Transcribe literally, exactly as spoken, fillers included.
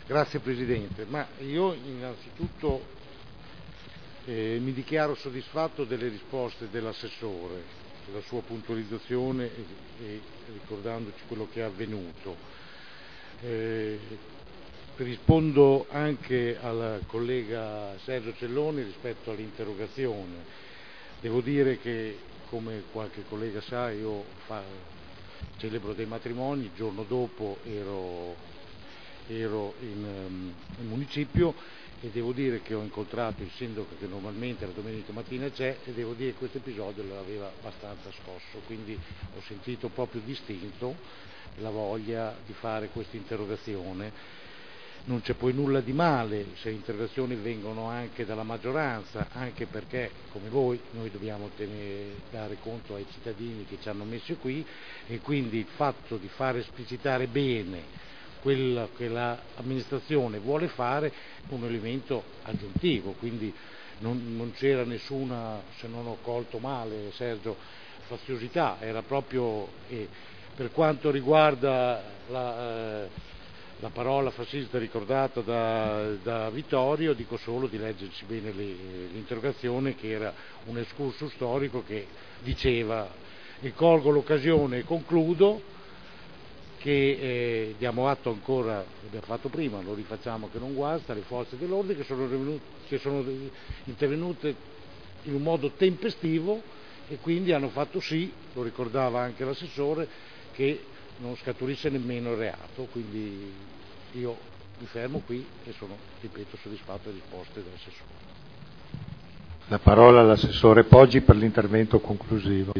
Grazie Presidente, ma io innanzitutto eh, mi dichiaro soddisfatto delle risposte dell'assessore, della sua puntualizzazione e, e ricordandoci quello che è avvenuto. Eh, rispondo anche al collega Sergio Celloni rispetto all'interrogazione. Devo dire che, come qualche collega sa, io fa, celebro dei matrimoni, il giorno dopo ero, ero in, um, in municipio e devo dire che ho incontrato il sindaco che normalmente la domenica mattina c'è e devo dire che questo episodio l'aveva abbastanza scosso, quindi ho sentito proprio distinto la voglia di fare questa interrogazione. Non c'è poi nulla di male se interrogazioni vengono anche dalla maggioranza, anche perché, come voi, noi dobbiamo tenere, dare conto ai cittadini che ci hanno messo qui e quindi il fatto di far esplicitare bene quello che l'amministrazione vuole fare è un elemento aggiuntivo, quindi non, non c'era nessuna, se non ho colto male Sergio, faziosità, era proprio, eh, per quanto riguarda la... Eh, la parola fascista ricordata da, da Vittorio, dico solo di leggerci bene l'interrogazione, che era un excursus storico che diceva, e colgo l'occasione e concludo, che eh, diamo atto ancora, l'abbiamo fatto prima, lo rifacciamo che non guasta, alle forze dell'ordine che sono, che sono intervenute in un modo tempestivo e quindi hanno fatto sì, lo ricordava anche l'assessore, che non scaturisse nemmeno il reato, quindi io mi fermo qui e sono, ripeto, soddisfatto delle risposte dell'assessore. La parola all'assessore Poggi per l'intervento conclusivo.